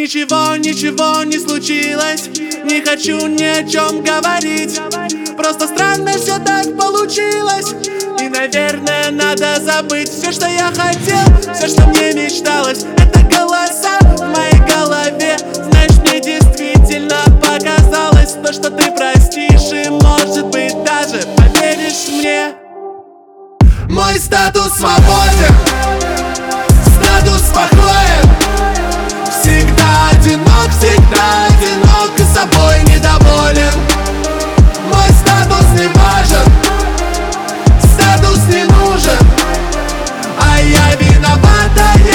Ничего не случилось, не хочу ни о чем говорить. Просто странно все так получилось, и, наверное, надо забыть все, что я хотел, все, что мне мечталось. Это голоса в моей голове. Знаешь, мне действительно показалось то, что ты простишь, и, может быть, даже поверишь мне. Мой статус свободен, статус спокоен. Всегда одинок и собой недоволен. Мой статус не важен, статус не нужен. А я виноват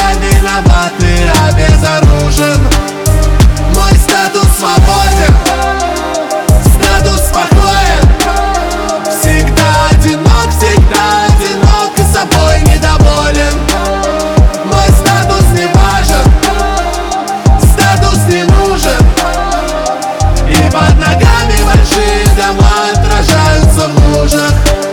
и обезоружен. Мой статус свободен, статус спокоен. Всегда одинок и собой недоволен. Мой статус не важен, статус не нужен. И под ногами большие дома отражаются в лужах.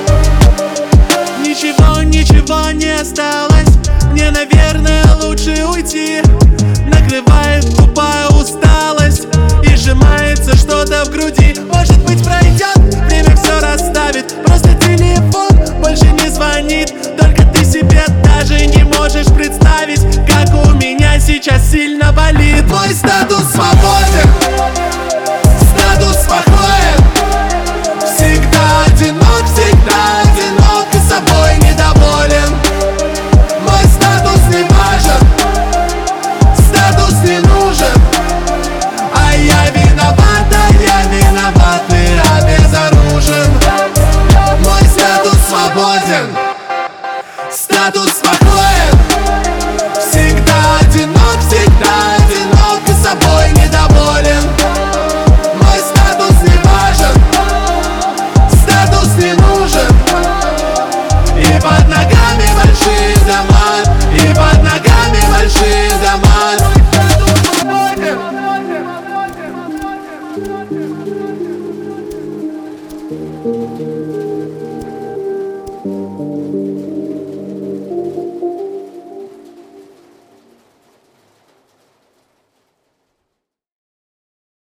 Ничего не осталось, мне, наверное, лучше уйти. Накрывает тупая усталость и сжимается что-то в груди. Может быть, пройдет, время все расставит. Просто телефон больше не звонит. Только ты себе даже не можешь представить, как у меня сейчас сильно болит. Мой статус свободен, статус спокоен. Всегда одинок и собой недоволен. Мой статус не важен, статус не нужен. А я виноват и обезоружен. Мой статус свободен, статус спокоен.